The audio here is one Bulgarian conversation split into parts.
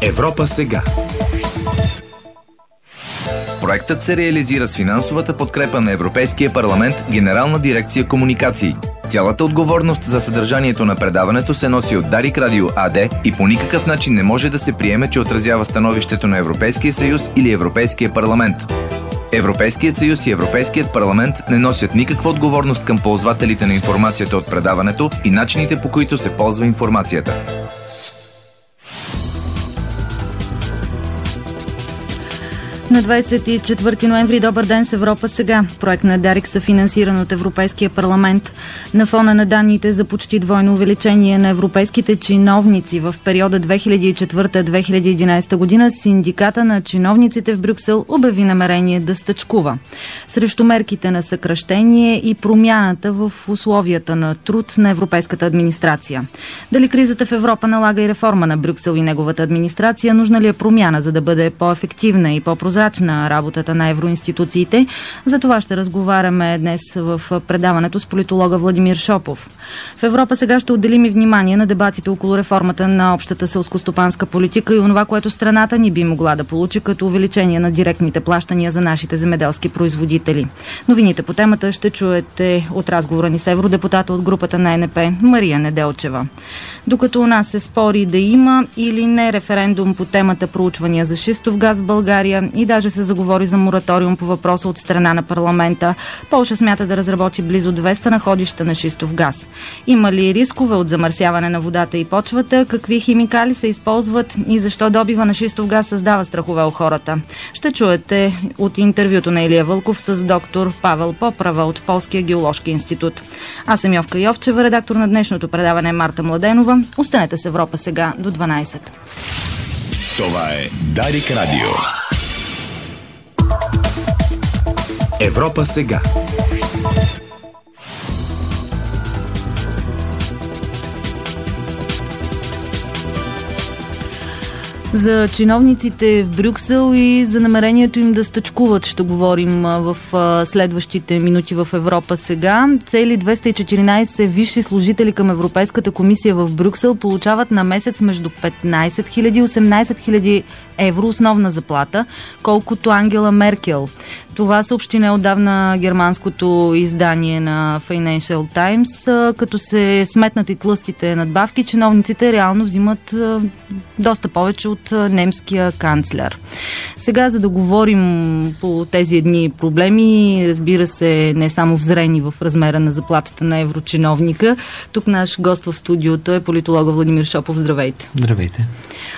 Европа сега. Проектът се реализира с финансовата подкрепа на Европейския парламент, Генерална дирекция комуникации. Цялата отговорност за съдържанието на предаването се носи от Дарик Радио АД и по никакъв начин не може да се приеме, че отразява становището на Европейския съюз или Европейския парламент. Европейският съюз и Европейският парламент не носят никаква отговорност към ползвателите на информацията от предаването и начините, по които се ползва информацията. На 24 ноември, добър ден с Европа сега. Проект на Дарик, съфинансиран от Европейския парламент. На фона на данните за почти двойно увеличение на европейските чиновници в периода 2004-2011 година, синдиката на чиновниците в Брюксел обяви намерение да стачкува срещу мерките на съкращение и промяната в условията на труд на европейската администрация. Дали кризата в Европа налага и реформа на Брюксел и неговата администрация? Нужна ли е промяна, за да бъде по-ефективна и по-прозрачна работата на евроинституциите? За това ще разговаряме днес в предаването с политолога Владимир Шопов. В Европа сега ще отделим и внимание на дебатите около реформата на общата селскостопанска политика и онова, което страната ни би могла да получи като увеличение на директните плащания за нашите земеделски производители. Новините по темата ще чуете от разговора ни с евродепутата от групата на ЕНП Мария Неделчева. Докато у нас се спори да има или не референдум по темата проучвания за шистов газ в България и даже се заговори за мораториум по въпроса от страна на парламента, Полша смята да разработи близо 200 находища на шистов газ. Има ли рискове от замърсяване на водата и почвата? Какви химикали се използват и защо добива на шистов газ създава страхове у хората? Ще чуете от интервюто на Илия Вълков с доктор Павел Поправа от Полския геоложки институт. Аз съм Йовка Йовчева, редактор на днешното предаване Марта Младенова. Останете с Европа сега до 12. Това е Дарик Радио. Европа сега. За чиновниците в Брюксел и за намерението им да стачкуват ще говорим в следващите минути в Европа сега. Цели 214 висши служители към Европейската комисия в Брюксел получават на месец между 15 000 и 18 000 евро основна заплата, колкото Ангела Меркел. Това съобщи неотдавна германското издание на Financial Times. Като се сметнат и тлъстите надбавки, чиновниците реално взимат доста повече от немския канцлер. Сега, за да говорим по тези едни проблеми, разбира се, не само взрени в размера на заплатата на еврочиновника, тук наш гост в студиото е политолога Владимир Шопов. Здравейте! Здравейте!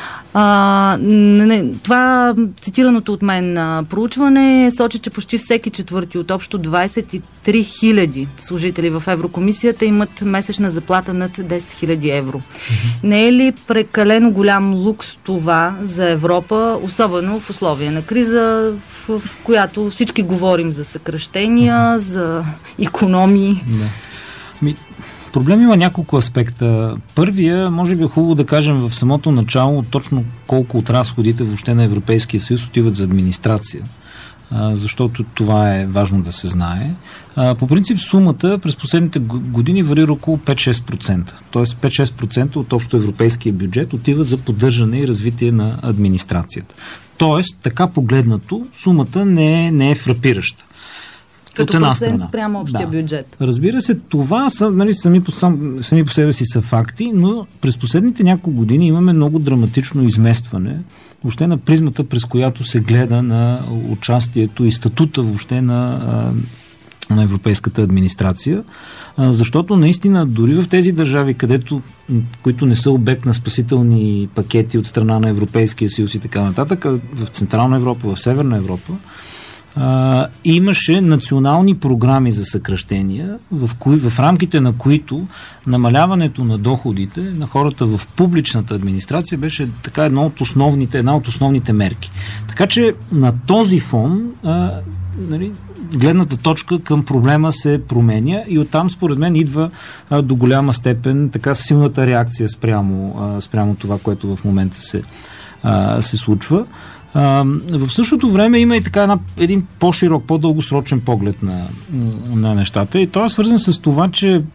Това цитираното от мен проучване сочи, че почти всеки четвърти от общо 23 000 служители в Еврокомисията имат месечна заплата над 10 000 евро. Не е ли прекалено голям лукс това за Европа, особено в условия на криза, в която всички говорим за съкращения, за икономии? Да. Проблем има няколко аспекта. Първия, може би е хубаво да кажем в самото начало точно колко от разходите въобще на Европейския съюз отиват за администрация. Защото това е важно да се знае. По принцип сумата през последните години варира около 5-6%. Тоест 5-6% от общо европейския бюджет отива за поддържане и развитие на администрацията. Тоест, така погледнато, сумата не е фрапираща. Като процент спрямо общия бюджет. Разбира се, това са, сами по себе си са факти, но през последните няколко години имаме много драматично изместване въобще на призмата, през която се гледа на участието и статута въобще на европейската администрация, защото наистина дори в тези държави, които не са обект на спасителни пакети от страна на Европейския съюз и така нататък, в Централна Европа, в Северна Европа, имаше национални програми за съкращения, в рамките на които намаляването на доходите на хората в публичната администрация беше така една от основните мерки. Така че на този фон гледната точка към проблема се променя и оттам според мен идва до голяма степен така силната реакция спрямо това, което в момента се случва. В същото време има и така един по-широк, по-дългосрочен поглед на нещата и той е свързан с това, че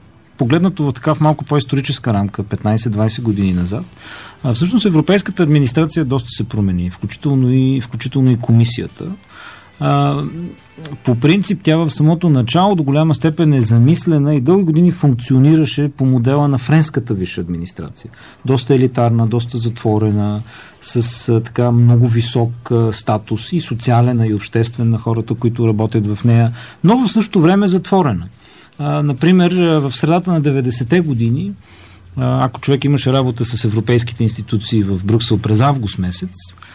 погледнато в така в малко по-историческа рамка, 15-20 години назад, всъщност европейската администрация доста се промени, включително и комисията. По принцип тя в самото начало до голяма степен е замислена и дълги години функционираше по модела на френската висша администрация. Доста елитарна, доста затворена, с така много висок статус и социален, и обществен на хората, които работят в нея, но в същото време затворена. Например, в средата на 90-те години, ако човек имаше работа с европейските институции в Брюксел през август месец,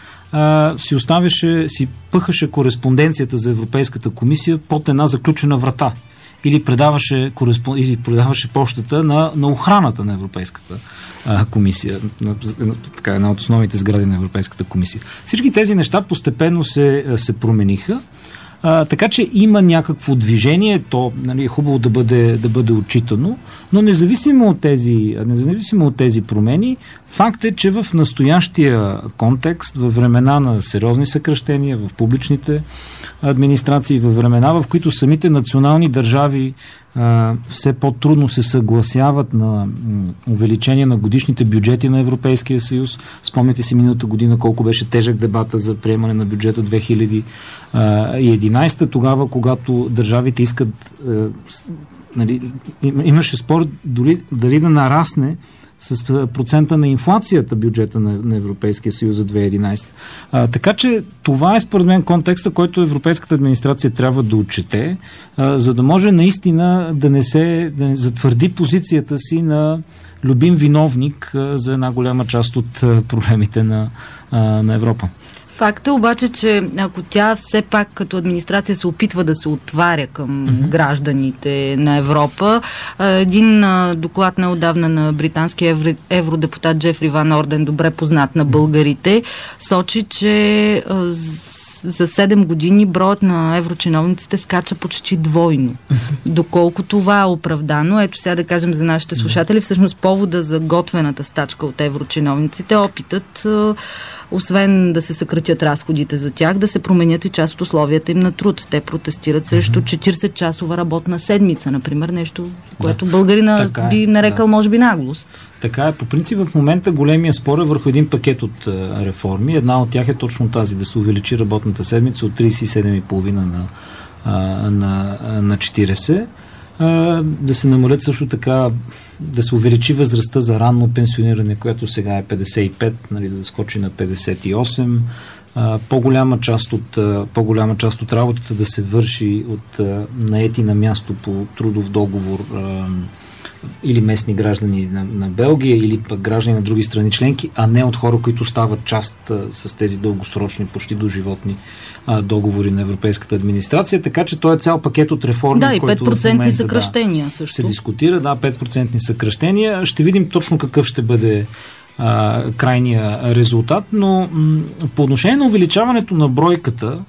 си пъхаше кореспонденцията за Европейската комисия под една заключена врата или предаваше почтата на охраната на Европейската комисия, така една от основните сгради на Европейската комисия. Всички тези неща постепенно се промениха. Така че има някакво движение, то е хубаво да бъде отчитано, но независимо от тези промени, факт е, че в настоящия контекст, във времена на сериозни съкращения в публичните администрации, във времена, в които самите национални държави все по-трудно се съгласяват на увеличение на годишните бюджети на Европейския съюз. Спомняте си миналата година колко беше тежък дебата за приемане на бюджета 2011, тогава, когато държавите искат, имаше спор дали да нарасне с процента на инфлацията бюджета на Европейския съюз за 2011. Така че това е според мен контекста, който Европейската администрация трябва да отчете, за да може наистина да не затвърди позицията си на любим виновник за една голяма част от проблемите на Европа. Факт е обаче, че ако тя все пак като администрация се опитва да се отваря към гражданите на Европа, един доклад неотдавна на британския евродепутат Джефри Ван Орден, добре познат на българите, сочи, че за 7 години броят на еврочиновниците скача почти двойно. Доколко това е оправдано, ето сега да кажем за нашите слушатели, всъщност повода за готвената стачка от еврочиновниците, опитът, освен да се съкратят разходите за тях, да се променят и част от условията им на труд. Те протестират срещу 40-часова работна седмица, например, нещо, което българина би нарекал, може би, наглост. Така е. По принцип в момента големия спор е върху един пакет от реформи. Една от тях е точно тази, да се увеличи работната седмица от 37,5 на 40. Да се намалят също така, да се увеличи възрастта за ранно пенсиониране, която сега е 55, да скочи на 58. По-голяма част от работата да се върши от наети на място по трудов договор или местни граждани на Белгия, или пък граждани на други страни членки, а не от хора, които стават част с тези дългосрочни, почти доживотни договори на Европейската администрация. Така че той е цял пакет от реформи, който в момента съкръщения също се дискутира. 5% съкръщения. Ще видим точно какъв ще бъде крайния резултат, но по отношение на увеличаването на бройката,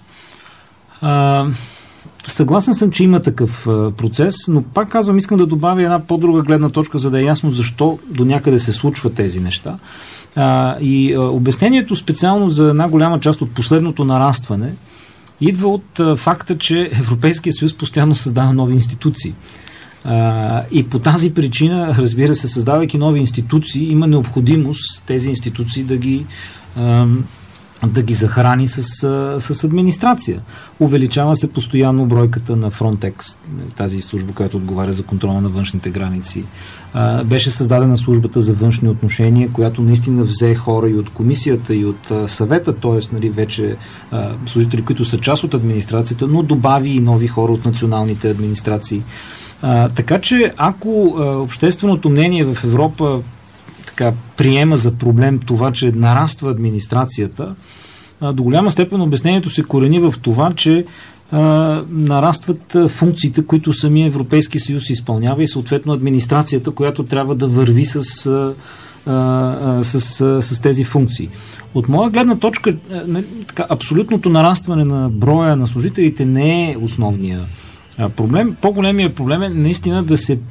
съгласен съм, че има такъв процес, но пак казвам, искам да добавя една по-друга гледна точка, за да е ясно защо до някъде се случват тези неща. И обяснението специално за една голяма част от последното нарастване идва от факта, че Европейския съюз постоянно създава нови институции. И по тази причина, разбира се, създавайки нови институции, има необходимост тези институции да ги захрани с администрация. Увеличава се постоянно бройката на Frontex, тази служба, която отговаря за контрола на външните граници. Беше създадена службата за външни отношения, която наистина взе хора и от комисията, и от съвета, т.е. вече служители, които са част от администрацията, но добави и нови хора от националните администрации. Така че, ако общественото мнение в Европа приема за проблем това, че нараства администрацията, до голяма степен обяснението се корени в това, че нарастват функциите, които самия Европейски съюз изпълнява и съответно администрацията, която трябва да върви с тези функции. От моя гледна точка, абсолютното нарастване на броя на служителите не е основния проблем. По-големия проблем е наистина да се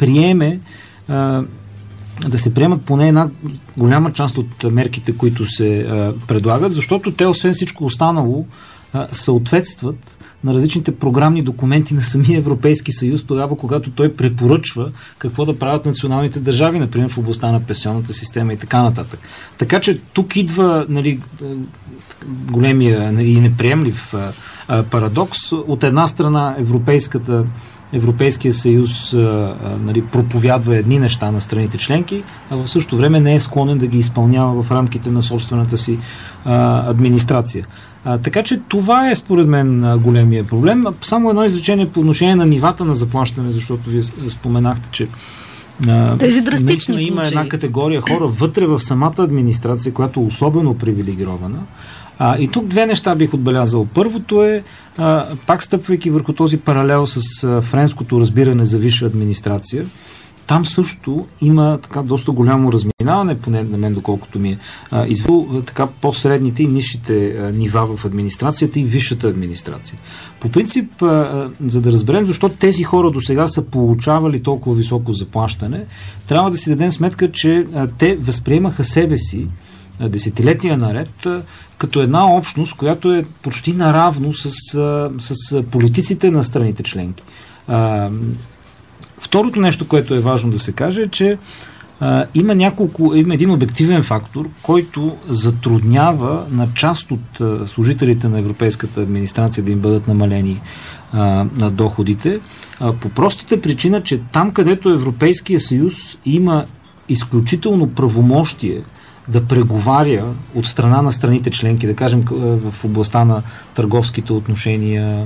приемат поне една голяма част от мерките, които се предлагат, защото те, освен всичко останало, съответстват на различните програмни документи на самия Европейски съюз, тогава, когато той препоръчва какво да правят националните държави, например в областта на пенсионната система и така нататък. Така че тук идва големия и неприемлив парадокс. От една страна Европейския съюз проповядва едни неща на страните членки, а в същото време не е склонен да ги изпълнява в рамките на собствената си администрация. Така че това е според мен големия проблем. Само едно изречение по отношение на нивата на заплащане, защото вие споменахте, че тези драстични случаи. Има една категория хора вътре в самата администрация, която е особено привилегирована. И тук две неща бих отбелязал. Първото е, пак стъпвайки върху този паралел с френското разбиране за висша администрация, там също има така доста голямо разминаване, поне на мен, доколкото ми е извъл, така по-средните и нисшите нива в администрацията и висшата администрация. По принцип, за да разберем защо тези хора до сега са получавали толкова високо заплащане, трябва да си дадем сметка, че те възприемаха себе си десетилетия наред като една общност, която е почти наравно с политиците на страните членки. Второто нещо, което е важно да се каже, е, че има един обективен фактор, който затруднява на част от служителите на Европейската администрация да им бъдат намалени на доходите, по простата причина, че там, където Европейския съюз има изключително правомощие да преговаря от страна на страните членки, да кажем в областта на търговските отношения,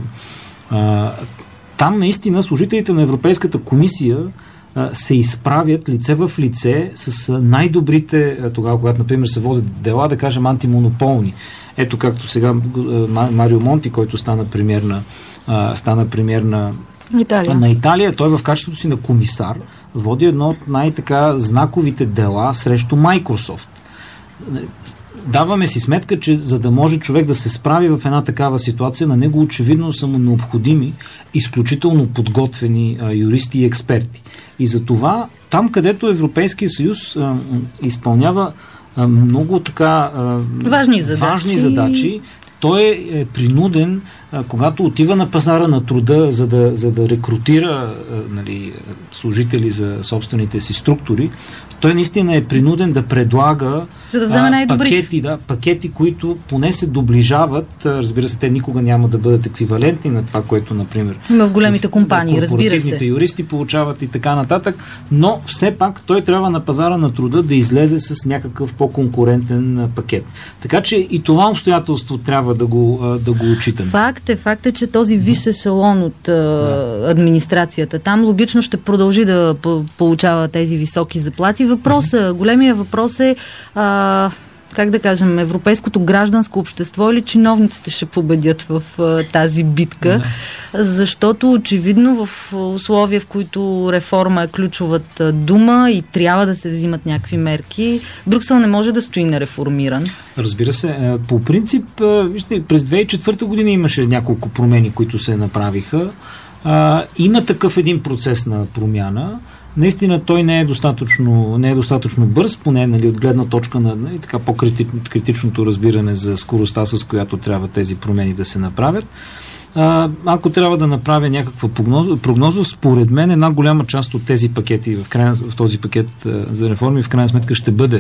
там наистина служителите на Европейската комисия се изправят лице в лице с най-добрите, тогава, когато, например, се водят дела, да кажем, антимонополни. Ето както сега Марио Монти, който стана премиер на Италия, той в качеството си на комисар води едно от най-така знаковите дела срещу Microsoft. Даваме си сметка, че за да може човек да се справи в една такава ситуация, на него очевидно са му необходими изключително подготвени юристи и експерти. И за това, там където Европейския съюз изпълнява много така важни задачи, той е принуден, когато отива на пазара на труда, за да рекрутира служители за собствените си структури, той наистина е принуден да предлага пакети, които поне се доближават. Разбира се, те никога няма да бъдат еквивалентни на това, което, например, в големите компании, корпоративните юристи получават и така нататък, но все пак той трябва на пазара на труда да излезе с някакъв по-конкурентен пакет. Така че и това обстоятелство трябва да го отчитаме. Факт е, че този висш ешелон от администрацията там логично ще продължи да получава тези високи заплати. Големия въпрос е как да кажем, европейското гражданско общество или чиновниците ще победят в тази битка, защото очевидно в условия, в които реформа е ключовата дума и трябва да се взимат някакви мерки, Брюксел не може да стои нереформиран. Разбира се. По принцип, вижте, през 2004 година имаше няколко промени, които се направиха. Има такъв един процес на промяна. Наистина той не е достатъчно бърз, поне от гледна точка на така по-критичното разбиране за скоростта, с която трябва тези промени да се направят. Ако трябва да направя някаква прогноза, според мен една голяма част от тези пакети в този пакет за реформи в крайна сметка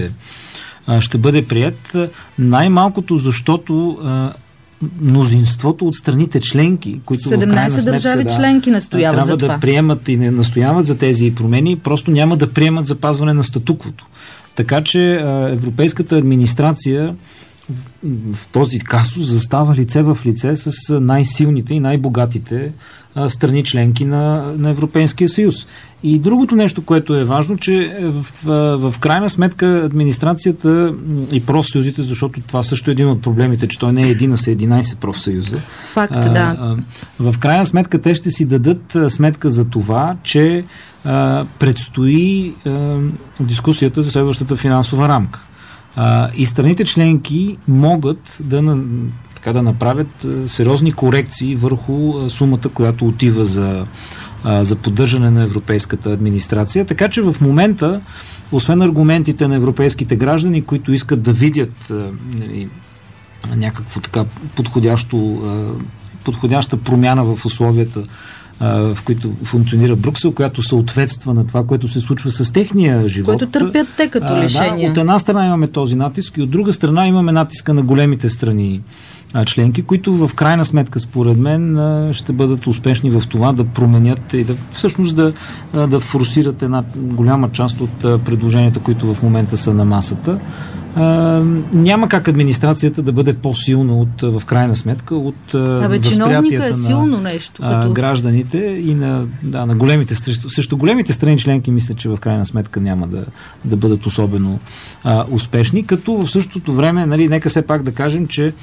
ще бъде прият. Най-малкото, защото мнозинството от страните членки, които 17 държави членки настояват трябва за това. Да приемат и не настояват за тези промени, просто няма да приемат запазване на статуквото. Така че европейската администрация в този казус застава лице в лице с най-силните и най-богатите страни членки на Европейския съюз. И другото нещо, което е важно, че в крайна сметка администрацията и профсъюзите, защото това също е един от проблемите, че той не е един, а са 11 профсъюза. Факт, да. В крайна сметка те ще си дадат сметка за това, че предстои дискусията за следващата финансова рамка. И страните членки могат да направят сериозни корекции върху сумата, която отива за поддържане на европейската администрация. Така че в момента, освен аргументите на европейските граждани, които искат да видят някакво така подходяща промяна в условията, в които функционира Брюксел, която съответства на това, което се случва с техния живот. Което търпят те като лишения. От една страна имаме този натиск и от друга страна имаме натиска на големите страни членки, които в крайна сметка, според мен, ще бъдат успешни в това да променят и всъщност да форсират една голяма част от предложенията, които в момента са на масата. Няма как администрацията да бъде по-силна в крайна сметка от възприятията на гражданите и на големите, също големите страни членки, мисля, че в крайна сметка няма да бъдат особено успешни, като в същото време, нека все пак да кажем, че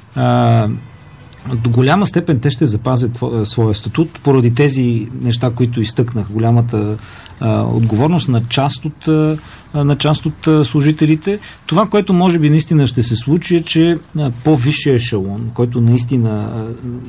до голяма степен те ще запазят своя статут поради тези неща, които изтъкнах. Голямата отговорност на част от служителите. Това, което може би наистина ще се случи, е, че по-висшия ешелон, който наистина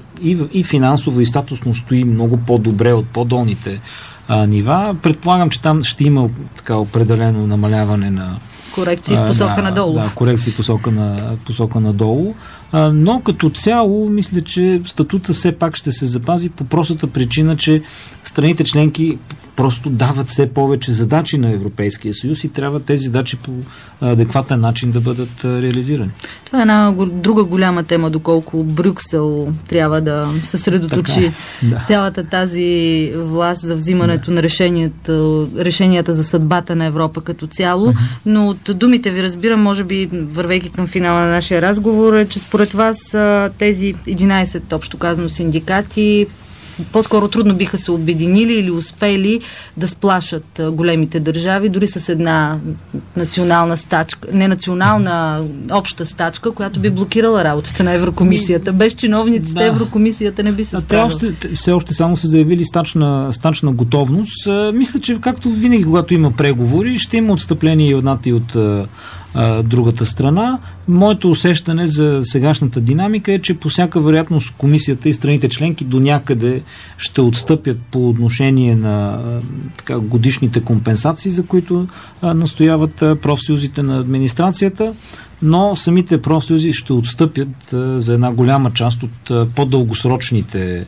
и финансово, и статусно стои много по-добре от по-долните нива, предполагам, че там ще има така определено намаляване на корекции в посока надолу. Да, корекции в посока надолу. Но като цяло, мисля, че статута все пак ще се запази по простата причина, че страните членки просто дават все повече задачи на Европейския съюз и трябва тези задачи по адекватен начин да бъдат реализирани. Това е една друга голяма тема, доколко Брюксел трябва да съсредоточи цялата тази власт за взимането на решенията за съдбата на Европа като цяло. Но от думите ви разбирам, може би, вървейки към финала на нашия разговор, е, че според вас тези 11, общо казано, синдикати по-скоро трудно биха се обединили или успели да сплашат големите държави, дори с една национална стачка, не национална, обща стачка, която би блокирала работата на Еврокомисията. Без чиновниците Еврокомисията не би се справила. Все още само са заявили стачна готовност. Мисля, че както винаги, когато има преговори, ще има отстъпление и от едната и от другата страна. Моето усещане за сегашната динамика е, че по всяка вероятност комисията и страните членки до някъде ще отстъпят по отношение на годишните компенсации, за които настояват профсъюзите на администрацията, но самите профсъюзи ще отстъпят за една голяма част от по-дългосрочните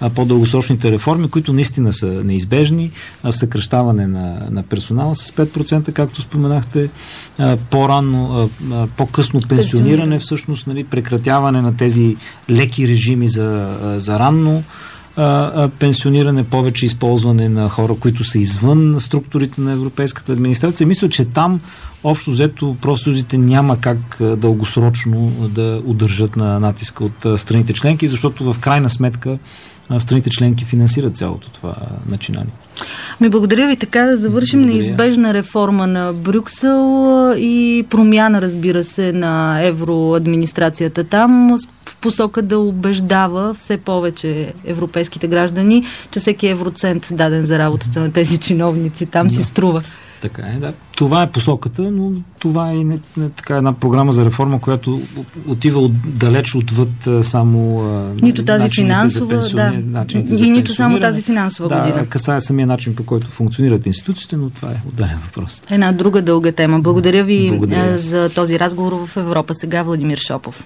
реформи, които наистина са неизбежни. Съкращаване на персонала с 5%, както споменахте, по-рано, по-късно пенсиониране, всъщност, прекратяване на тези леки режими за ранно пенсиониране, повече използване на хора, които са извън структурите на европейската администрация. Мисля, че там общо взето профсъюзите няма как дългосрочно да удържат на натиска от страните членки, защото в крайна сметка страните членки финансират цялото това начинание. Благодаря ви. Така да завършим неизбежна реформа на Брюксел и промяна, разбира се, на евроадминистрацията там в посока да убеждава все повече европейските граждани, че всеки евроцент, даден за работата на тези чиновници, там си струва. Така е, да. Това е посоката, но това е така една програма за реформа, която отива далеч отвъд само нито тази финансова, и нито само тази финансова година. Касае самия начин, по който функционират институциите, но това е отделен въпрос. Една друга дълга тема. Благодаря ви за този разговор в Европа сега. Владимир Шопов.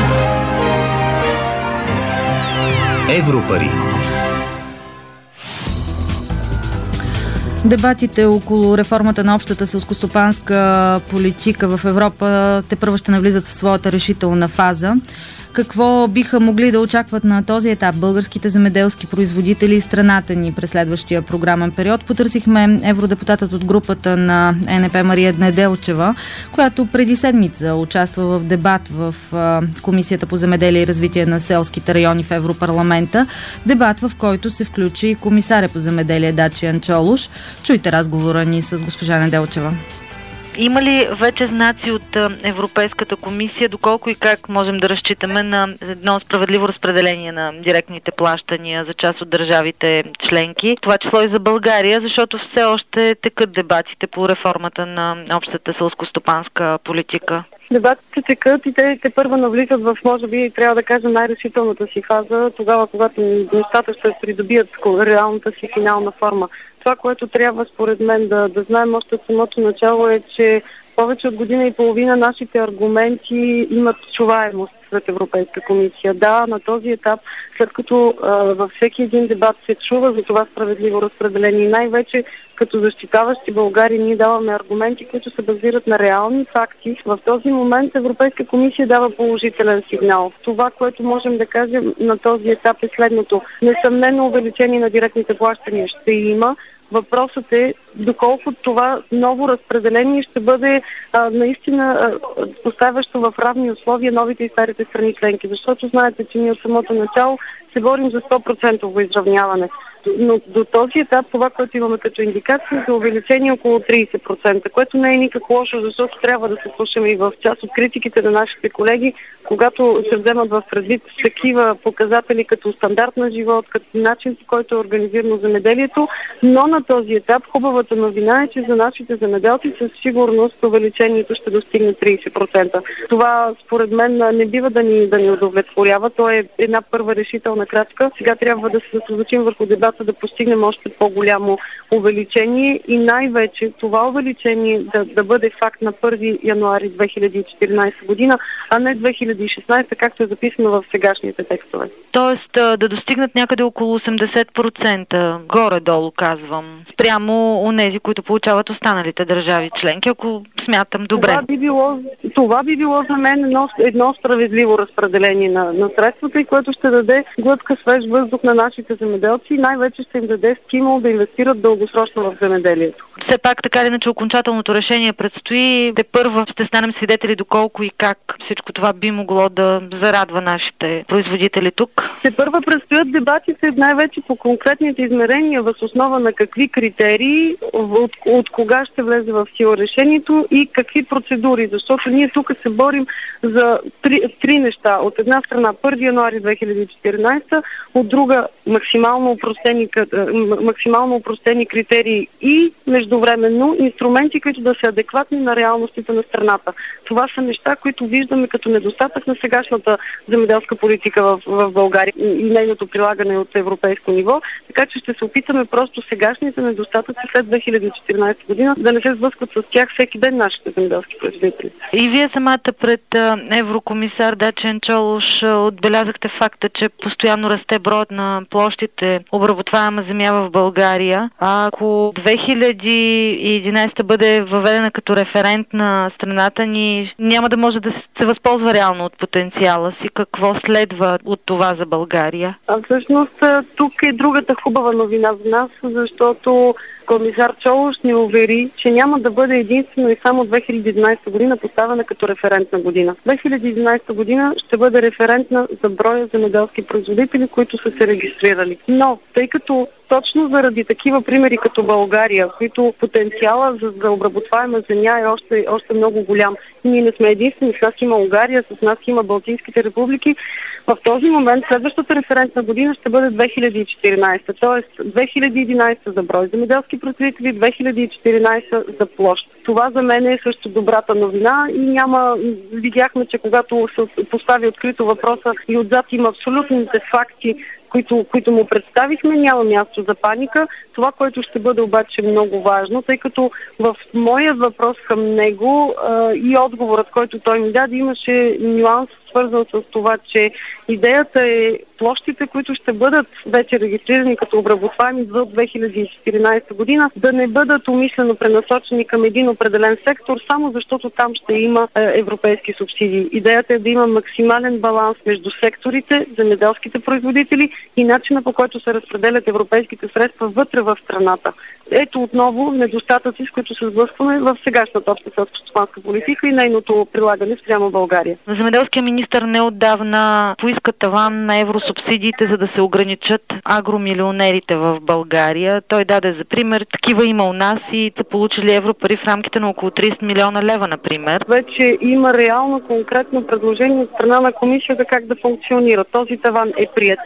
Европари. Дебатите около реформата на общата селскостопанска политика в Европа тепърва ще навлизат в своята решителна фаза. Какво биха могли да очакват на този етап българските земеделски производители и страната ни през следващия програмен период? Потърсихме евродепутатът от групата на ЕНП Мария Неделчева, която преди седмица участва в дебат в Комисията по земеделие и развитие на селските райони в Европарламента. Дебат, в който се включи и комисаря по земеделие Дачиан Чолуш. Чуйте разговора ни с госпожа Неделчева. Има ли вече знаци от Европейската комисия, доколко и как можем да разчитаме на едно справедливо разпределение на директните плащания за част от държавите членки, това число и за България, защото все още текат дебатите по реформата на общата селскостопанска политика? Дебатите текат и те първо навлизат в, може би, трябва да кажем, най-решителната си фаза, тогава, когато нещата ще придобият реалната си финална форма. Това, което трябва според мен да знаем още от самото начало е, че Повече от година и половина нашите аргументи имат чуваемост пред Европейска комисия. Да, на този етап, след като във всеки един дебат се чува за това справедливо разпределение, най-вече като защитаващи България, ние даваме аргументи, които се базират на реални факти. В този момент Европейска комисия дава положителен сигнал. Това, което можем да кажем на този етап е следното. Несъмнено увеличение на директните плащания ще има. Въпросът е доколко това ново разпределение ще бъде наистина поставящо в равни условия новите и старите страни членки. Защото знаете, че ние от самото начало се борим за 100% изравняване. Но до този етап това, което имаме като индикация, е увеличение около 30%, което не е никак лошо, защото трябва да се слушаме и в част от критиките на нашите колеги, когато се вземат в предвид такива показатели като стандарт на живот, като начин, по който е организирано земеделието, но на този етап хубавата новина е, че за нашите земеделци със сигурност увеличението ще достигне 30%. Това според мен не бива да ни удовлетворява. То е една първа решителна крачка. Сега трябва да се съсредоточим върху дебата, да постигнем още по-голямо увеличение и най-вече това увеличение да бъде факт на 1 януари 2014 година, а не 2016, както е записано в сегашните текстове. Тоест да достигнат някъде около 80%, горе-долу казвам, спрямо онези, които получават останалите държави членки, ако смятам добре. Това би било за мен едно справедливо разпределение на средствата и което ще даде глътка свеж въздух на нашите земеделци и най-вече ще им даде стимул да инвестират дългосрочно в земеделието. Все пак така или иначе окончателното решение предстои. Тепърва ще станем свидетели доколко и как всичко това би могло да зарадва нашите производители тук. Тепърва предстоят дебатите най-вече по конкретните измерения, въз основа на какви критерии, от кога ще влезе в сила решението и какви процедури, защото ние тук се борим за три неща. От една страна 1 януари 2014, от друга максимално упростени критерии и междувременно инструменти, които да са адекватни на реалностите на страната. Това са неща, които виждаме като недостатък на сегашната земеделска политика в България и нейното прилагане от европейско ниво, така че ще се опитаме просто сегашните недостатъци след 2014 година да не се сблъскват с тях всеки ден нашите земеделски производители. И вие самата пред еврокомисар Дачиан Чолош отбелязахте факта, че постоянно расте броят на площите обработваема земя в България. А ако 2011 бъде въведена като референт на страната ни, няма да може да се възползва реално от потенциала си. Какво следва от това за България? Всъщност тук е другата хубава новина за нас, защото комисар Чолош ни увери, че няма да бъде единствено и само 2011 година поставена като референтна година. 2011 година ще бъде референтна за броя земеделски производители, които са се регистрирали. Но, тъй като точно заради такива примери като България, които потенциала за обработваема земя е още много голям. Ние не сме единствени, с нас има Унгария, с нас има Балтийските републики. В този момент следващата референтна година ще бъде 2014, т.е. 2011 за брой земеделски производители, 2014 за площ. Това за мен е също добрата новина и видяхме, че когато се постави открито въпроса и отзад има абсолютните факти, които му представихме, няма място за паника. Това, което ще бъде обаче много важно, тъй като в моя въпрос към него и отговорът, който той ми даде, имаше нюанс, свързан с това, че идеята е площите, които ще бъдат вече регистрирани като обработваеми до 2014 година, да не бъдат умишлено пренасочени към един определен сектор, само защото там ще има европейски субсидии. Идеята е да има максимален баланс между секторите, земеделските производители и начина, по който се разпределят европейските средства вътре в страната. Ето отново недостатъци, с които се сблъскваме в сегашната обща селскостопанска политика и нейното прилагане спрямо България. Земеделският министър неотдавна поиска таван на евросубсидиите, за да се ограничат агромилионерите в България. Той даде за пример, такива има у нас и са получили европари в рамките на около 30 милиона лева, например. Вече има реално конкретно предложение от страна на комисията как да функционира. Този таван е приет на ниво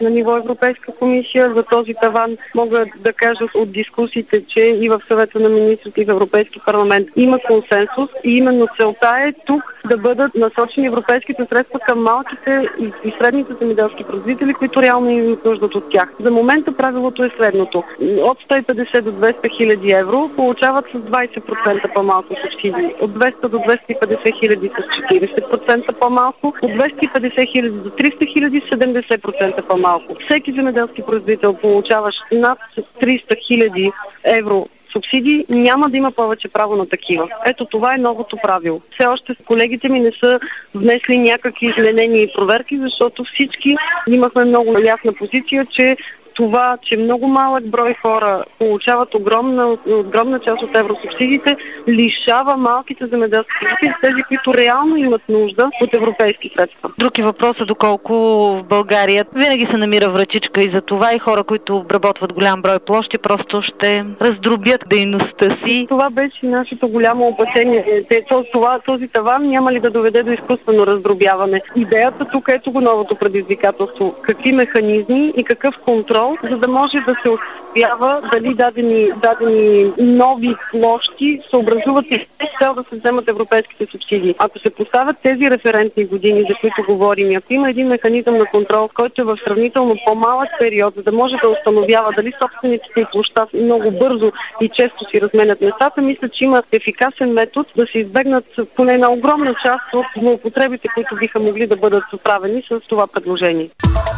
Европейска комисия. За този таван мога да кажа от дискусиите, че и в съвета на министрите и в Европейски парламент има консенсус и именно целта е тук да бъдат насочени европейските средства към малките и средните земеделски производители, които реално имат нужда от тях. За момента правилото е следното. От 150 до 200 хиляди евро получават с 20% по-малко субсидии. От 200 до 250 хиляди с 40% по-малко. От 250 хиляди до 300 хиляди 70% по-малко. Всеки земеделски производител, получаващ над 300 хиляди евро субсидии, няма да има повече право на такива. Ето това е новото правило. Все още колегите ми не са внесли някакви изменения и проверки, защото всички имахме много ясна позиция, че това, че много малък брой хора получават огромна част от евросубсидиите, лишава малките земеделски производители, тези, които реално имат нужда от европейски средства. Друг е въпросът, доколко в България винаги се намира вратичка и за това и хора, които обработват голям брой площи, просто ще раздробят дейността си. Това беше нашето голямо опасение. Този таван няма ли да доведе до изкуствено раздробяване? Идеята тук ето го новото предизвикателство. Какви механизми и какъв контрол, за да може да се успява дали дадени нови площи се образуват и с цел да се вземат европейските субсидии. Ако се поставят тези референтни години, за които говорим, ако има един механизъм на контрол, който е в сравнително по-малък период, за да може да установява дали собствениците и площа много бързо и често си разменят местата, мисля, че има ефикасен метод да се избегнат поне една огромна част от злоупотребите, които биха могли да бъдат правени с това предложение.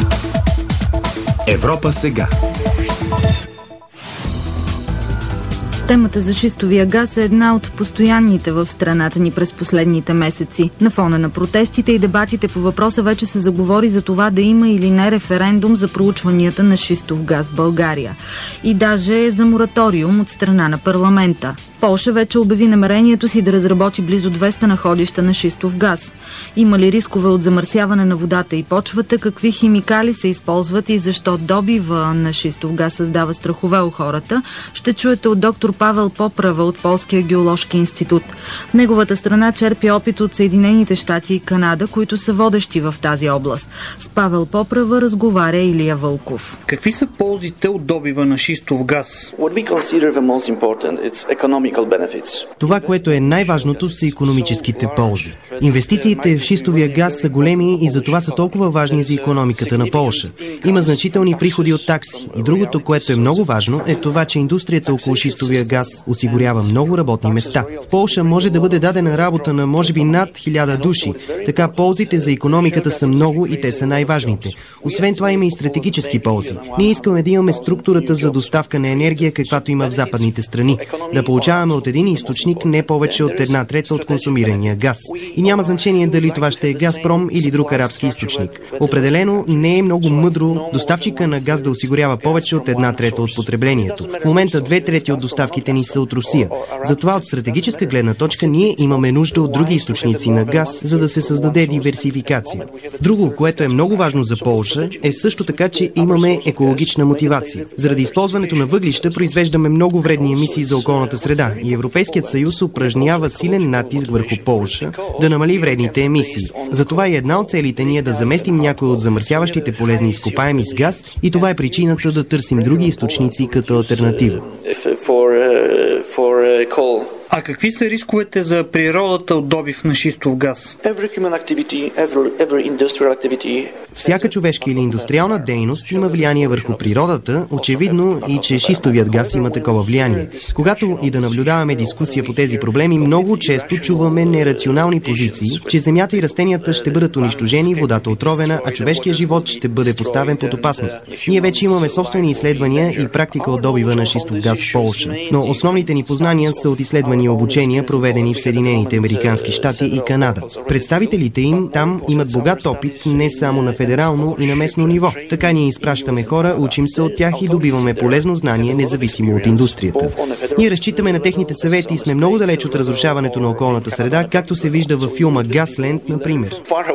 Европа сега. Темата за шистовия газ е една от постоянните в страната ни през последните месеци. На фона на протестите и дебатите по въпроса вече се заговори за това да има или не референдум за проучванията на шистов газ в България. И даже за мораториум от страна на парламента. Полша вече обяви намерението си да разработи близо 200 находища на шистов газ. Има ли рискове от замърсяване на водата и почвата, какви химикали се използват и защо добива на шистов газ създава страхове у хората, ще чуете от доктор Павел Поправа от Полския геоложки институт. Неговата страна черпи опит от Съединените щати и Канада, които са водещи в тази област. С Павел Поправа разговаря Илия Вълков. Какви са ползите от добива на шистов газ? Това, което е най-важното, са икономическите ползи. Инвестициите в шистовия газ са големи и затова са толкова важни за икономиката на Полша. Има значителни приходи от такси. И другото, което е много важно, е това, че индустрията около шистовия газ осигурява много работни места. В Полша може да бъде дадена работа на може би над 1000 души. Така ползите за икономиката са много и те са най-важните. Освен това има и стратегически ползи. Ние искаме да имаме структурата за доставка на енергия, каквато има в западните страни. Да получаваме от един източник не повече от 1/3 от консумирания газ. И няма значение дали това ще е Газпром или друг арабски източник. Определено не е много мъдро доставчика на газ да осигурява повече от 1/3 от потреблението. В момента 2/3 от доставките ни са от Русия. Затова от стратегическа гледна точка ние имаме нужда от други източници на газ, за да се създаде диверсификация. Друго, което е много важно за Полша, е също така, че имаме екологична мотивация. Заради използването на въглища произвеждаме много вредни емисии за околната среда и Европейският съюз упражнява силен натиск върху Полша да намали вредните емисии. Затова и една от целите ни е да заместим някои от замърсяващите полезни изкопаеми с газ и това е причината да търсим други източници като алтернатива. А какви са рисковете за природата от добив на шистов газ? Всяка човешка или индустриална дейност има влияние върху природата, очевидно и че шистовият газ има такова влияние. Когато и да наблюдаваме дискусия по тези проблеми, много често чуваме нерационални позиции, че земята и растенията ще бъдат унищожени, водата отровена, а човешкият живот ще бъде поставен под опасност. Ние вече имаме собствени изследвания и практика от добива на шистов газ в Полша, но основните ни познания са от изследвания и обучения, проведени в Съединените американски щати и Канада. Представителите им там имат богат опит не само на федерално и на местно ниво. Така ние изпращаме хора, учим се от тях и добиваме полезно знание, независимо от индустрията. Ние разчитаме на техните съвети и сме много далеч от разрушаването на околната среда, както се вижда във филма Газленд, например.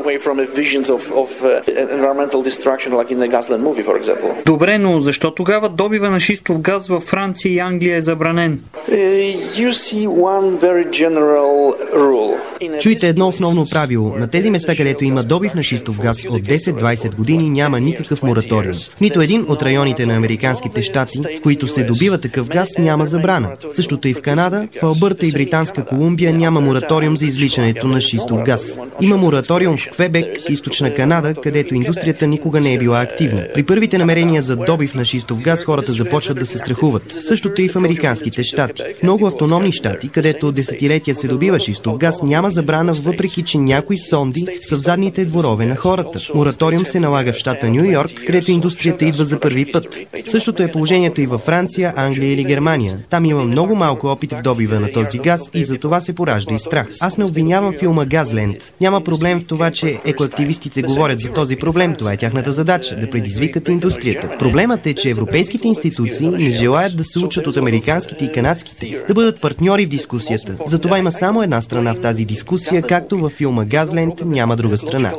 Добре, но защо тогава добива на шистов газ във Франция и Англия е забранен? Чуйте едно основно правило. На тези места, където има добив на шистов газ от 10-20 години, няма никакъв мораториум. В нито един от районите на американските щати, в които се добива такъв газ, няма забрана. Същото и в Канада, в Албърта и Британска Колумбия няма мораториум за извличането на шистов газ. Има мораториум в Квебек, източна Канада, където индустрията никога не е била активна. При първите намерения за добив на шистов газ, хората започват да се страхуват. Същото и в американските щати. В много автономни щати, където от десетилетия се добива шистов газ, няма забрана, въпреки че някои сонди са в задните дворове на хората. Мораториум се налага в щата Ню Йорк, където индустрията идва за първи път. Същото е положението и във Франция, Англия или Германия. Там има много малко опит в добива на този газ и за това се поражда и страх. Аз не обвинявам филма Газленд. Няма проблем в това, че екоактивистите говорят за този проблем. Това е тяхната задача – да предизвикат индустрията. Проблемът е, че европейските институции не желаят да се учат от американските и канадските, да бъдат партньори в дискусията. Затова има само една страна в тази дискусия, както във филма Газленд няма друга страна.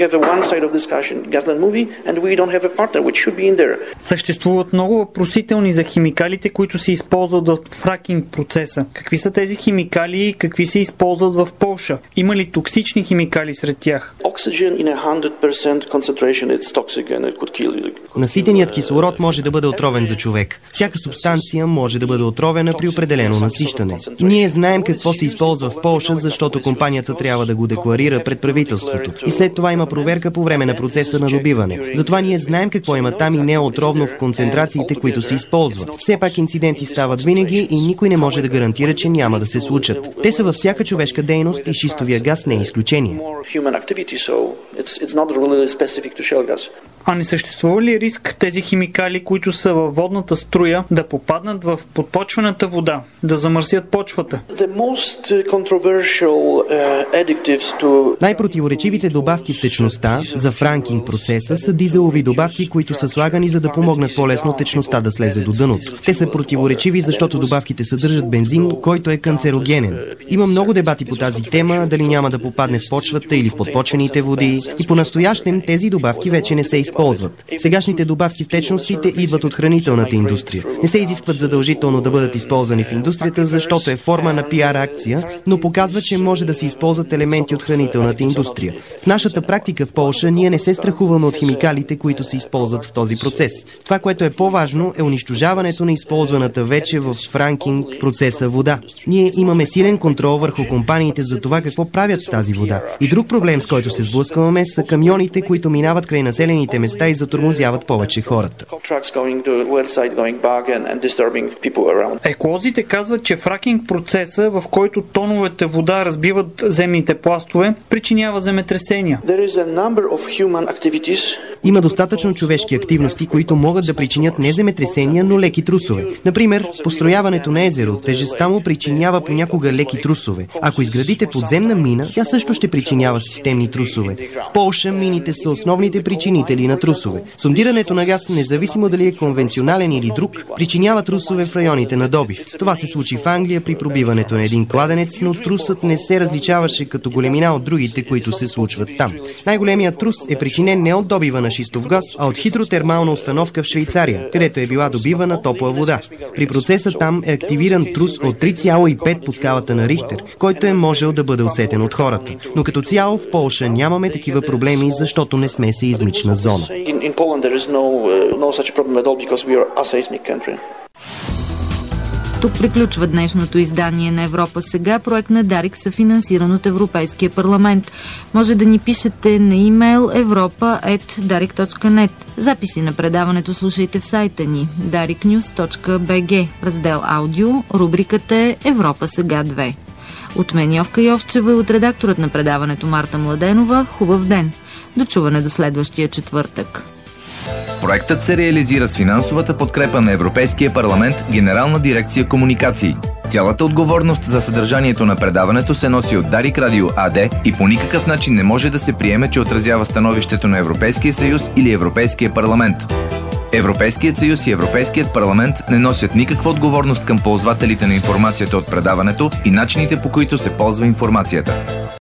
Съществуват много въпросителни за химикалите, които се използват в фракинг процеса. Какви са тези химикали и какви се използват в Полша? Има ли токсични химикали сред тях? Наситеният кислород може да бъде отровен за човек. Всяка субстанция може да бъде отровена при определено насищане. Ние знаем какво се използва в Полша, защото компанията трябва да го декларира пред правителството. И след това има проверка по време на процеса на добиване. Затова ние знаем какво има там и не е отровно в концентрациите, които се използват. Все пак инциденти стават винаги и никой не може да гарантира, че няма да се случат. Те са във всяка човешка дейност и шистовия газ не е изключение. А не съществува ли риск тези химикали, които са във водната струя, да попаднат в подпочвената вода, да замърсят почвата? Най-противоречивите добавки в течността за франкинг процеса са дизелови добавки, които са слагани, за да помогнат по-лесно течността да слезе до дъното. Те са противоречиви, защото добавките съдържат бензин, който е канцерогенен. Има много дебати по тази тема, дали няма да попадне в почвата или в подпочвените води, и по-настоящем тези добавки вече не се използват. Сегашните добавки в течностите идват от хранителната индустрия. Не се изискват задължително да бъдат използвани в индустрията, защото е форма на пиар акция, но показва, че може да се използват елементи от хранителната индустрия. В нашата практика в Полша ние не се страхуваме от химикалите, които се използват в този процес. Това, което е по-важно, е унищожаването на използваната вече в франкинг процеса вода. Ние имаме силен контрол върху компаниите за това какво правят с тази вода. И друг проблем, с който се сблъскваме, са камионите, които минават край населените места и затормозяват повече хората. Еколозите казват, че фракинг процеса, в който тоновете вода разбиват земните пластове, причинява земетресения. Има достатъчно човешки активности, които могат да причинят не земетресения, но леки трусове. Например, построяването на езеро, тежестта му причинява понякога леки трусове. Ако изградите подземна мина, тя също ще причинява системни трусове. В Полша мините са основните причинители на трусове. Сондирането на газ, независимо дали е конвенционален или друг, причинява трусове в районите на добив. Това се случи в Англия при пробиването на един кладенец, но трусът не се различаваше като големина от другите, които се случват там. Най-големият трус е причинен не от добива на шистов газ, а от хидротермална установка в Швейцария, където е била добивана топла вода. При процеса там е активиран трус от 3,5 по скалата на Рихтер, който е можел да бъде усетен от хората. Но като цяло в Полша нямаме такива проблеми, защото не сме сеизмична зона. Тук приключва днешното издание на Европа сега. Проект на Дарик, съфинансиран от Европейския парламент. Може да ни пишете на имейл europa@darik.net. Записи на предаването слушайте в сайта ни dariknews.bg. Раздел аудио, рубриката е Европа сега 2. От мен Йовка Йовчева и от редакторът на предаването Марта Младенова. Хубав ден! До чуване до следващия четвъртък. Проектът се реализира с финансовата подкрепа на Европейския парламент, Генерална дирекция комуникации. Цялата отговорност за съдържанието на предаването се носи от Дарик Радио АД и по никакъв начин не може да се приеме, че отразява становището на Европейския съюз или Европейския парламент. Европейският съюз и Европейският парламент не носят никаква отговорност към ползвателите на информацията от предаването и начините, по които се ползва информацията.